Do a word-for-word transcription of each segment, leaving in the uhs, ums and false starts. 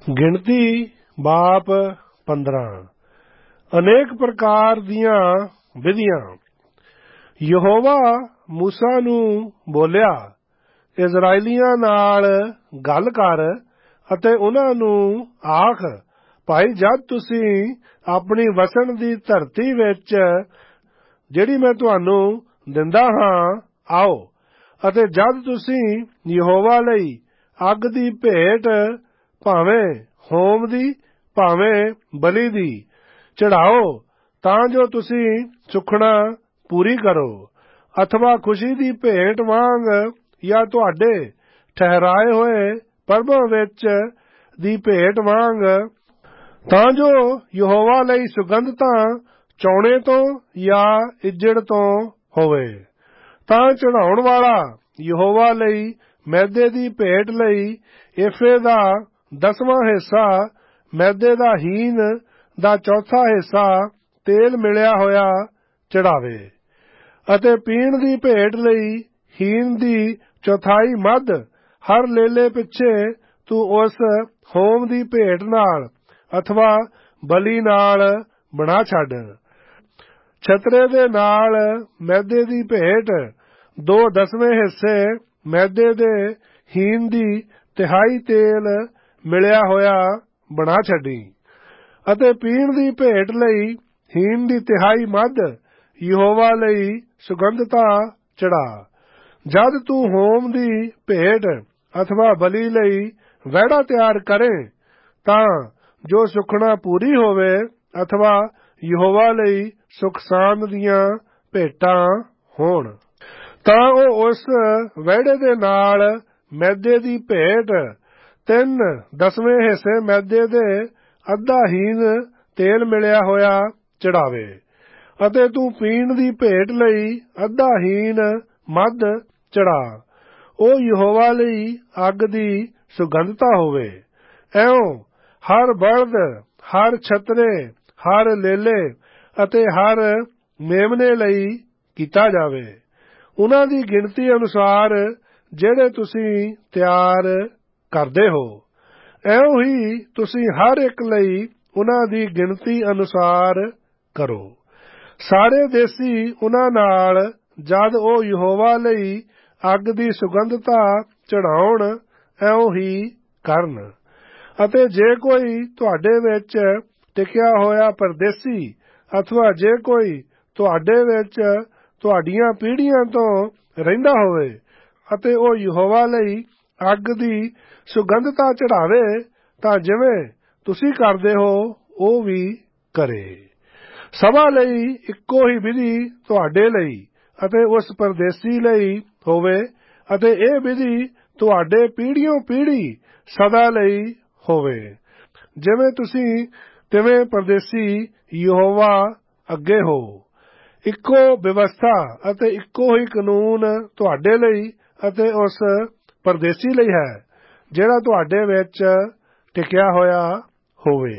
ਗਿਣਤੀ ਬਾਪ ਪੰਦਰਾਂ। ਅਨੇਕ ਪ੍ਰਕਾਰ ਦੀਆਂ ਵਿਧੀਆਂ। ਯਹੋਵਾ ਮੂਸਾ ਨੂੰ ਬੋਲਿਆ, ਇਜ਼ਰਾਈਲੀਆਂ ਨਾਲ ਗੱਲ ਕਰ ਅਤੇ ਉਹਨਾਂ ਨੂੰ ਆਖ, ਭਾਈ ਜਦ ਤੁਸੀਂ ਆਪਣੀ ਵਸਣ ਦੀ ਧਰਤੀ ਵਿੱਚ ਜਿਹੜੀ ਮੈਂ ਤੁਹਾਨੂੰ ਦਿੰਦਾ ਹਾਂ ਆਓ, ਅਤੇ ਜਦ ਤੁਸੀਂ ਯਹੋਵਾ ਲਈ ਅੱਗ ਦੀ ਭੇਟ ਭਾਵੇਂ ਹੋਮ ਦੀ ਭਾਵੇਂ ਬਲੀ ਦੀ ਚੜਾਓ, ਤਾਂ ਜੋ ਤੁਸੀਂ ਸੁਖਣਾ ਪੂਰੀ ਕਰੋ, ਅਥਵਾ ਖੁਸ਼ੀ ਦੀ ਭੇਟ ਵਾਂਗ ਜਾਂ ਤੁਹਾਡੇ ਠਹਿਰਾਏ ਹੋਏ ਪਰਬਾਂ ਵਿੱਚ ਦੀ ਭੇਟ ਵਾਂਗ, ਤਾਂ ਜੋ ਯਹੋਵਾ ਲਈ ਸੁਗੰਧਤਾ ਚੌਣੇ ਤੋਂ ਜਾਂ ਇੱਜੜ ਤੋਂ ਹੋਵੇ। ਤਾਂ ਚੜਾਉਣ ਵਾਲਾ ਯਹੋਵਾ ਲਈ ਮੈਦੇ ਦੀ ਭੇਟ ਲਈ ਏਫੇ ਦਾ ਦਸਵਾਂ ਹਿੱਸਾ, ਮੈਦੇ ਦਾ ਹੀਨ ਦਾ ਚੌਥਾ ਹਿੱਸਾ ਤੇਲ ਮਿਲਿਆ ਹੋਇਆ ਚੜਾਵੇ, ਅਤੇ ਪੀਣ ਦੀ ਭੇਟ ਲਈ ਹੀਨ ਦੀ ਚੌਥਾਈ ਮੱਧ ਹਰ ਲੇਲੇ ਪਿੱਛੇ ਤੂੰ ਉਸ ਹੋਮ ਦੀ ਭੇਟ ਨਾਲ ਅਥਵਾ ਬਲੀ ਨਾਲ ਬਣਾ ਛੱਡ। ਛਤਰੇ ਦੇ ਨਾਲ ਮੈਦੇ ਦੀ ਭੇਟ ਦੋ ਦਸਵੇਂ ਹਿੱਸੇ ਮੈਦੇ ਦੇ ਹੀਨ ਦੀ ਤਿਹਾਈ ਤੇਲ ਮਿਲਿਆ ਹੋਇਆ ਬਣਾ ਛੱਡੀ, ਅਤੇ ਪੀਣ ਦੀ ਭੇਟ ਲਈ ਹੀਨ ਦੀ ਤਿਹਾਈ ਮੱਧ ਯਹੋਵਾ ਲਈ ਸੁਗੰਧਤਾ ਚੜਾ। ਜਦ ਤੂੰ ਹੋਮ ਦੀ ਭੇਟ ਅਥਵਾ ਬਲੀ ਲਈ ਵਹਿੜਾ ਤਿਆਰ ਕਰੇ, ਤਾਂ ਜੋ ਸੁਖਣਾ ਪੂਰੀ ਹੋਵੇ ਅਥਵਾ ਯਹੋਵਾ ਲਈ ਸੁਖ ਸਾਂਦ ਦੀਆਂ ਭੇਟਾਂ ਹੋਣ, ਤਾਂ ਉਹ ਉਸ ਵਹਿੜੇ ਦੇ ਨਾਲ ਮੈਦੇ ਦੀ ਭੇਟ ਤਿੰਨ ਦਸਵੇਂ ਹਿੱਸੇ ਮੈਦੇ ਦੇ ਅੱਧਾ ਹੀਨ ਤੇਲ ਮਿਲਿਆ ਹੋਇਆ ਚੜਾਵੇ, ਅਤੇ ਤੂੰ ਪੀਣ ਦੀ ਭੇਟ ਲਈ ਅੱਧਾ ਹੀਨ ਮੱਧ ਚੜਾ। ਉਹ ਯਹੋਵਾ ਲਈ ਅੱਗ ਦੀ ਸੁਗੰਧਤਾ ਹੋਵੇ। ਐਉਂ ਹਰ ਬਲਦ, ਹਰ ਛਤਰੇ, ਹਰ ਲੇਲੇ ਅਤੇ ਹਰ ਮੇਮਨੇ ਲਈ ਕੀਤਾ ਜਾਵੇ, ਉਹਨਾਂ ਦੀ ਗਿਣਤੀ ਅਨੁਸਾਰ ਜਿਹੜੇ ਤੁਸੀਂ ਤਿਆਰ ਕਰਦੇ ਹੋ। ਐਉਂ ਹੀ ਤੁਸੀਂ ਹਰ ਇੱਕ ਲਈ ਉਹਨਾਂ ਦੀ ਗਿਣਤੀ ਅਨੁਸਾਰ ਕਰੋ। ਸਾਰੇ ਦੇਸੀ ਉਹਨਾਂ ਨਾਲ ਜਦ ਉਹ ਯਹੋਵਾ ਲਈ ਅੱਗ ਦੀ ਸੁਗੰਧਤਾ ਚੜਾਉਣ, ਐਉਂ ਹੀ ਕਰਨ। ਅਤੇ ਜੇ ਕੋਈ ਤੁਹਾਡੇ ਵਿੱਚ ਟਿਕਿਆ ਹੋਇਆ ਪਰਦੇਸੀ ਅਥਵਾ ਜੇ ਕੋਈ ਤੁਹਾਡੇ ਵਿੱਚ ਤੁਹਾਡੀਆਂ ਪੀੜ੍ਹੀਆਂ ਤੋਂ ਰਹਿੰਦਾ ਹੋਵੇ, ਅਤੇ ਉਹ ਯਹੋਵਾ ਲਈ ਅੱਗ ਦੀ ਸੁਗੰਧਤਾ ਚੜਾਵੇ, ਤਾਂ ਜਿਵੇਂ ਤੁਸੀਂ ਕਰਦੇ ਹੋ ਉਹ ਵੀ ਕਰੇ। ਸਭਾ ਲਈ ਇੱਕੋ ਹੀ ਵਿਧੀ ਤੁਹਾਡੇ ਲਈ ਅਤੇ ਉਸ ਪਰਦੇਸੀ ਲਈ ਹੋਵੇ, ਅਤੇ ਇਹ ਵਿਧੀ ਤੁਹਾਡੇ ਪੀੜ੍ਹੀਓਂ ਪੀੜ੍ਹੀ ਸਦਾ ਲਈ ਹੋਵੇ। ਜਿਵੇਂ ਤੁਸੀਂ ਤਿਵੇਂ ਪਰਦੇਸੀ ਯਹੋਵਾ ਅੱਗੇ ਹੋ। ਇੱਕੋ ਵਿਵਸਥਾ ਅਤੇ ਇੱਕੋ ਹੀ ਕਾਨੂੰਨ ਤੁਹਾਡੇ ਲਈ ਅਤੇ ਉਸ ਪਰਦੇਸੀ ਲਈ ਹੈ ਜਿਹੜਾ ਤੁਹਾਡੇ ਵਿੱਚ ਟਿਕਿਆ ਹੋਇਆ ਹੋਵੇ।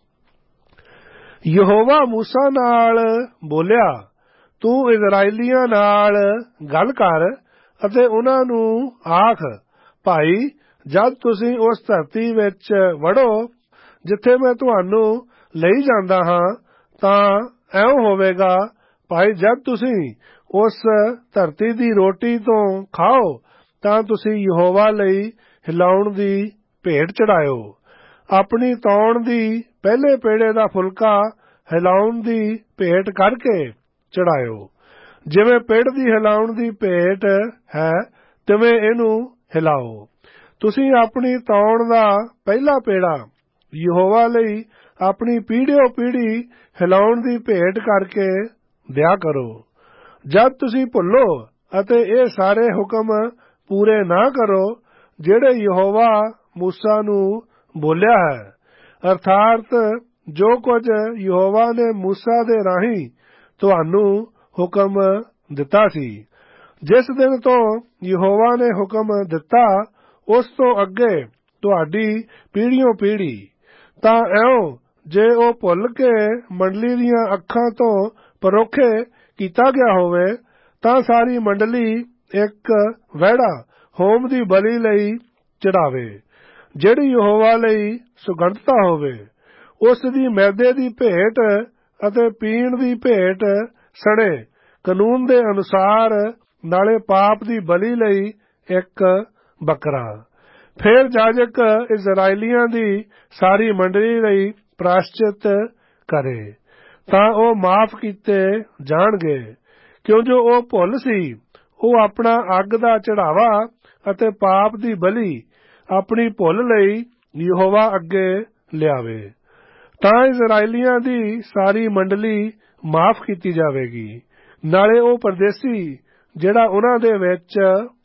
ਯਹੋਵਾ ਮੂਸਾ ਨਾਲ ਬੋਲਿਆ, ਤੂੰ ਇਜ਼ਰਾਈਲੀਆਂ ਨਾਲ ਗੱਲ ਕਰ ਅਤੇ ਉਹਨਾਂ ਨੂੰ ਆਖ, ਭਾਈ ਜਦ ਤੁਸੀਂ ਉਸ ਧਰਤੀ ਵਿੱਚ ਵੜੋ ਜਿੱਥੇ ਮੈਂ ਤੁਹਾਨੂੰ ਲਈ ਜਾਂਦਾ ਹਾਂ, ਤਾਂ ਐਉਂ ਹੋਵੇਗਾ, ਭਾਈ ਜਦ ਤੁਸੀਂ ਉਸ ਧਰਤੀ ਦੀ ਰੋਟੀ ਤੋਂ ਖਾਓ, ਤਾਂ ਤੁਸੀਂ ਯਹੋਵਾ ਲਈ ਹਿਲਾਉਣ ਦੀ ਭੇਟ ਚੜਾਇਓ। ਆਪਣੀ ਤੌਣ ਦੀ ਪਹਿਲੇ ਪੇੜੇ ਦਾ ਫੁਲਕਾ ਹਿਲਾਉਣ ਦੀ ਭੇਟ ਕਰਕੇ ਚੜਾਇਓ। ਜਿਵੇਂ ਪਿੜ ਦੀ ਹਿਲਾਉਣ ਦੀ ਭੇਟ ਹੈ, ਤਿਵੇਂ ਇਹਨੂੰ ਹਿਲਾਓ। ਤੁਸੀਂ ਆਪਣੀ ਤੌਣ ਦਾ ਪਹਿਲਾ ਪੇੜਾ ਯਹੋਵਾ ਲਈ ਆਪਣੀ ਪੀੜ੍ਹੀਓਂ ਪੀੜ੍ਹੀ ਹਿਲਾਉਣ ਦੀ ਭੇਟ ਕਰਕੇ ਦਿਆ ਕਰੋ। ਜਦ ਤੁਸੀਂ ਭੁੱਲੋ ਅਤੇ ਇਹ ਸਾਰੇ ਹੁਕਮ ਪੂਰੇ ਨਾ ਕਰੋ ਜਿਹੜੇ ਯਹੋਵਾ ਮੂਸਾ ਨੂੰ ਬੋਲਿਆ ਹੈ, ਅਰਥਾਤ ਜੋ ਕੁਝ ਯਹੋਵਾ ਨੇ ਮੂਸਾ ਦੇ ਰਾਹੀਂ ਤੁਹਾਨੂੰ ਹੁਕਮ ਦਿੱਤਾ ਸੀ। ਜਿਸ ਦਿਨ ਤੋਂ ਯਹੋਵਾ ਨੇ ਹੁਕਮ ਦਿੱਤਾ, ਉਸ ਤੋਂ ਅੱਗੇ ਤੁਹਾਡੀ ਪੀੜ੍ਹੀਓਂ ਪੀੜ੍ਹੀ। ਤਾਂ ਐਉਂ ਜੇ ਉਹ ਭੁੱਲ ਕੇ ਮੰਡਲੀ ਦੀਆਂ ਅੱਖਾਂ ਤੋਂ ਪਰੋਖੇ ਕੀਤਾ ਗਿਆ ਹੋਵੇ, ਤਾਂ ਸਾਰੀ ਮੰਡਲੀ ਇੱਕ ਵਹਿੜਾ ਹੋਮ ਦੀ ਬਲੀ ਲਈ ਚੜਾਵੇ। ਜਿਹੜੀ ਯਹੋਵਾ ਲਈ ਸੁਗੰਧਤਾ ਹੋਵੇ। ਉਸ ਦੀ ਮੈਦੇ ਦੀ ਭੇਟ ਅਤੇ ਪੀਣ ਦੀ ਭੇਟ ਸਣੇ ਕਾਨੂੰਨ ਦੇ ਅਨੁਸਾਰ, ਨਾਲੇ ਪਾਪ ਦੀ ਬਲੀ ਲਈ ਇੱਕ ਬੱਕਰਾ। ਫਿਰ ਜਾਜਕ ਇਜ਼ਰਾਈਲੀਆਂ ਦੀ ਸਾਰੀ ਮੰਡਲੀ ਲਈ ਪ੍ਰਾਸ਼ਚਿਤ ਕਰੇ ਤਾਂ ਉਹ ਮਾਫ ਕੀਤੇ ਜਾਣਗੇ, ਕਿਉਂ ਜੋ ਉਹ ਭੁੱਲ ਸੀ ਉਹ ਆਪਣਾ ਅੱਗ ਦਾ ਚੜਾਵਾ ਅਤੇ ਪਾਪ ਦੀ ਬਲੀ ਆਪਣੀ ਭੁੱਲ ਲਈ ਯਹੋਵਾ ਅੱਗੇ ਲਿਆਵੇ। ਤਾਂ ਇਜ਼ਰਾਈਲੀਆਂ ਦੀ ਸਾਰੀ ਮੰਡਲੀ ਮਾਫ ਕੀਤੀ ਜਾਵੇਗੀ, ਨਾਲੇ ਉਹ ਪਰਦੇਸੀ ਜਿਹੜਾ ਉਹਨਾਂ ਦੇ ਵਿੱਚ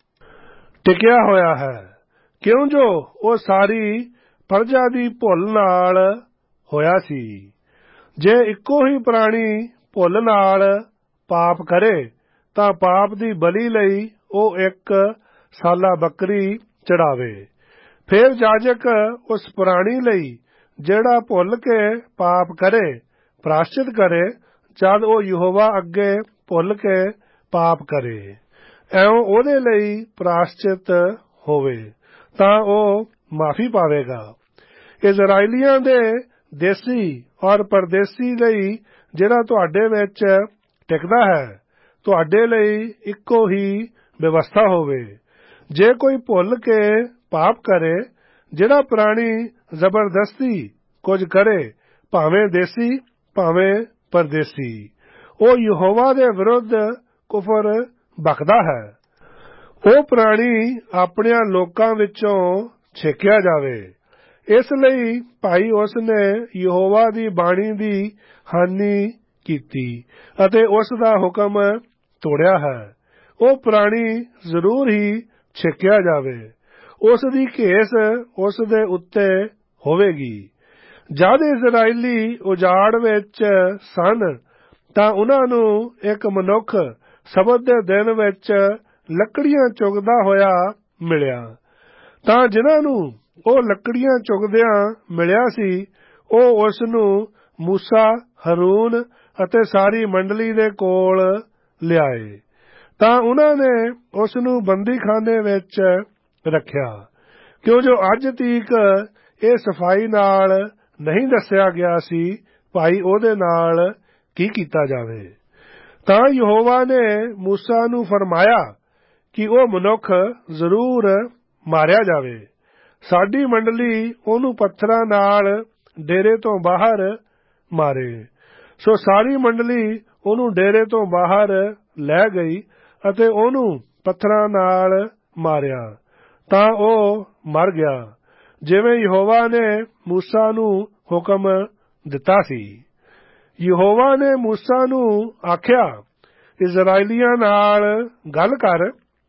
ਟਿਕਿਆ ਹੋਇਆ ਹੈ, ਕਿਉਂ ਜੋ ਉਹ ਸਾਰੀ ਪ੍ਰਜਾ ਦੀ ਭੁੱਲ ਨਾਲ ਹੋਇਆ ਸੀ। ਜੇ ਇੱਕੋ ਹੀ ਪ੍ਰਾਣੀ ਭੁੱਲ ਨਾਲ ਪਾਪ ਕਰੇ ਤਾਂ ਪਾਪ ਦੀ ਬਲੀ ਲਈ ਉਹ ਇੱਕ ਸਾਲਾ ਬੱਕਰੀ ਚੜਾਵੇ। ਫਿਰ ਜਾਜਕ ਉਸ ਪ੍ਰਾਣੀ ਲਈ ਜਿਹੜਾ ਭੁੱਲ ਕੇ ਪਾਪ ਕਰੇ ਪ੍ਰਾਸ਼ਚਿਤ ਕਰੇ, ਜਦ ਉਹ ਯਹੋਵਾ ਅੱਗੇ ਭੁੱਲ ਕੇ ਪਾਪ ਕਰੇ, ਐਉਂ ਉਹਦੇ ਲਈ ਪ੍ਰਾਸ਼ਚਿਤ ਹੋਵੇ ਤਾਂ ਉਹ ਮਾਫੀ ਪਾਵੇਗਾ। ਇਜ਼ਰਾਈਲੀਆਂ ਦੇ ਦੇਸੀ ਔਰ ਪਰਦੇਸੀ ਲਈ ਜਿਹੜਾ ਤੁਹਾਡੇ ਵਿੱਚ ਟਿਕਦਾ ਹੈ, ਤੁਹਾਡੇ ਲਈ ਇੱਕੋ ਹੀ ਵਿਵਸਥਾ ਹੋਵੇ। ਜੇ ਕੋਈ ਭੁੱਲ ਕੇ ਪਾਪ ਕਰੇ, ਜਿਹੜਾ ਪ੍ਰਾਣੀ ਜ਼ਬਰਦਸਤੀ ਕੁਝ ਕਰੇ, ਭਾਵੇਂ ਦੇਸੀ ਭਾਵੇਂ ਪਰਦੇਸੀ, ਉਹ ਯਹੋਵਾ ਦੇ ਵਿਰੁੱਧ ਕੁਫਰ ਬਕਦਾ ਹੈ। ਉਹ ਪ੍ਰਾਣੀ ਆਪਣਿਆਂ ਲੋਕਾਂ ਵਿੱਚੋਂ ਛੇਕਿਆ ਜਾਵੇ। ਇਸ ਲਈ ਭਾਈ ਉਸ ਨੇ ਯਹੋਵਾ ਦੀ ਬਾਣੀ ਦੀ ਹਾਨੀ ਕੀਤੀ ਅਤੇ ਉਸ ਦਾ ਹੁਕਮ ਤੋੜਿਆ ਹੈ। ਉਹ ਪ੍ਰਾਣੀ ਜ਼ਰੂਰ ਹੀ ਛੇਕਿਆ ਜਾਵੇ, ਉਸ ਦੀ ਘੇਸ ਉਸ ਦੇ ਉੱਤੇ ਹੋਵੇਗੀ। ਜਦ ਇਜ਼ਰਾਈਲੀ ਉਜਾੜ ਵਿੱਚ ਸਨ ਤਾਂ ਉਹਨਾਂ ਨੂੰ ਇੱਕ ਮਨੁੱਖ ਸਬਤ ਦੇ ਦਿਨ ਵਿੱਚ ਲੱਕੜੀਆਂ ਚੁਗਦਾ ਹੋਇਆ ਮਿਲਿਆ। ਤਾਂ ਜਿਨ੍ਹਾਂ ਨੂੰ ਉਹ ਲੱਕੜੀਆਂ ਚੁਗਦਿਆਂ ਮਿਲਿਆ ਸੀ, ਉਹ ਉਸ ਨੂੰ ਮੂਸਾ, ਹਰੂਨ ਅਤੇ ਸਾਰੀ ਮੰਡਲੀ ਦੇ ਕੋਲ ਲਿਆਏ। ਤਾਂ ਉਹਨਾਂ ਨੇ ਉਸ ਨੂੰ ਬੰਦੀਖਾਨੇ ਵਿੱਚ ਰੱਖਿਆ, ਕਿਉਂ ਜੋ ਅੱਜ ਤੀਕ ਇਹ ਸਫਾਈ ਨਾਲ ਨਹੀਂ ਦੱਸਿਆ ਗਿਆ ਸੀ ਭਾਈ ਉਹਦੇ ਨਾਲ ਕੀ ਕੀਤਾ ਜਾਵੇ। ਤਾਂ ਯਹੋਵਾ ਨੇ ਮੂਸਾ ਨੂੰ ਫਰਮਾਇਆ ਕਿ ਉਹ ਮਨੁੱਖ ਜ਼ਰੂਰ ਮਾਰਿਆ ਜਾਵੇ। ਸਾਡੀ ਮੰਡਲੀ ਉਹਨੂੰ ਪੱਥਰਾਂ ਨਾਲ ਡੇਰੇ ਤੋਂ ਬਾਹਰ ਮਾਰੇ। ਸੋ ਸਾਰੀ ਮੰਡਲੀ ਉਹਨੂੰ ਡੇਰੇ ਤੋਂ ਬਾਹਰ ਲੈ ਗਈ ਅਤੇ ਉਹਨੂੰ ਪੱਥਰਾਂ ਨਾਲ ਮਾਰਿਆ। ਤਾਂ ਉਹ ਮਰ ਗਿਆ, ਜਿਵੇਂ ਯਹੋਵਾ ਨੇ ਮੂਸਾ ਨੂੰ ਹੁਕਮ ਦਿੱਤਾ ਸੀ। ਯਹੋਵਾ ਨੇ ਮੂਸਾ ਨੂੰ ਆਖਿਆ, ਇਜ਼ਰਾਈਲੀਆਂ ਨਾਲ ਗੱਲ ਕਰ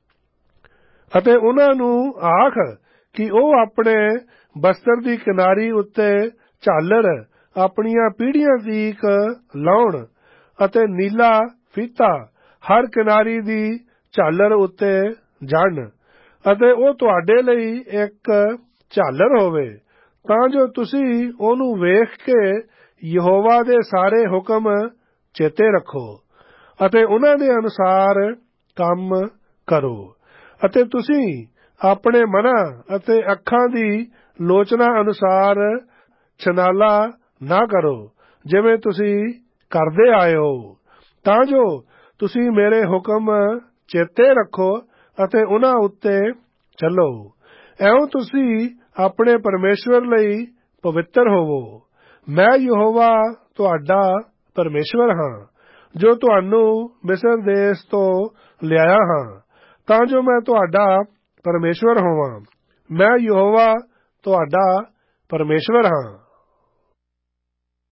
ਅਤੇ ਉਹਨਾਂ ਨੂੰ ਆਖ ਕਿ ਉਹ ਆਪਣੇ ਬਸਤਰ ਦੀ ਕਿਨਾਰੀ ਉੱਤੇ ਝਾਲਰ ਆਪਣੀਆਂ ਪੀੜ੍ਹੀਆਂ ਤੀਕ ਲਾਉਣ ਅਤੇ ਨੀਲਾ ਫੀਤਾ ਹਰ ਕਿਨਾਰੀ ਦੀ ਝਾਲਰ ਉੱਤੇ ਜੜਨ, ਅਤੇ ਉਹ ਤੁਹਾਡੇ ਲਈ ਇੱਕ ਝਾਲਰ ਹੋਵੇ, ਤਾਂ ਜੋ ਤੁਸੀਂ ਉਹਨੂੰ ਵੇਖ ਕੇ ਯਹੋਵਾ ਦੇ ਸਾਰੇ ਹੁਕਮ ਚੇਤੇ ਰੱਖੋ ਅਤੇ ਉਹਨਾਂ ਦੇ ਅਨੁਸਾਰ ਕੰਮ ਕਰੋ। ਅਤੇ ਤੁਸੀਂ ਆਪਣੇ ਮਨਾਂ ਅਤੇ ਅੱਖਾਂ ਦੀ ਲੋਚਨਾ ਅਨੁਸਾਰ ਛਨਾਲਾ ਨਾ ਕਰੋ, ਜਿਵੇਂ ਤੁਸੀਂ ਕਰਦੇ ਆਏ ਹੋ, ਤਾਂ ਜੋ ਤੁਸੀਂ ਮੇਰੇ ਹੁਕਮ ਚੇਤੇ ਰੱਖੋ ਅਤੇ ਉਹਨਾਂ ਉੱਤੇ ਚੱਲੋ। ਐਉਂ ਤੁਸੀਂ ਆਪਣੇ ਪਰਮੇਸ਼ਵਰ ਲਈ ਪਵਿੱਤਰ ਹੋਵੋ। ਮੈਂ ਯਹੋਵਾ ਤੁਹਾਡਾ ਪਰਮੇਸ਼ਵਰ ਹਾਂ, ਜੋ ਤੁਹਾਨੂੰ ਮਿਸਰ ਦੇਸ਼ ਤੋਂ ਲਿਆਇਆ ਹਾਂ, ਤਾਂ ਜੋ ਮੈਂ ਤੁਹਾਡਾ ਪਰਮੇਸ਼ਵਰ ਹੋਵਾਂ। ਮੈਂ ਯਹੋਵਾ ਤੁਹਾਡਾ ਪਰਮੇਸ਼ਵਰ ਹਾਂ।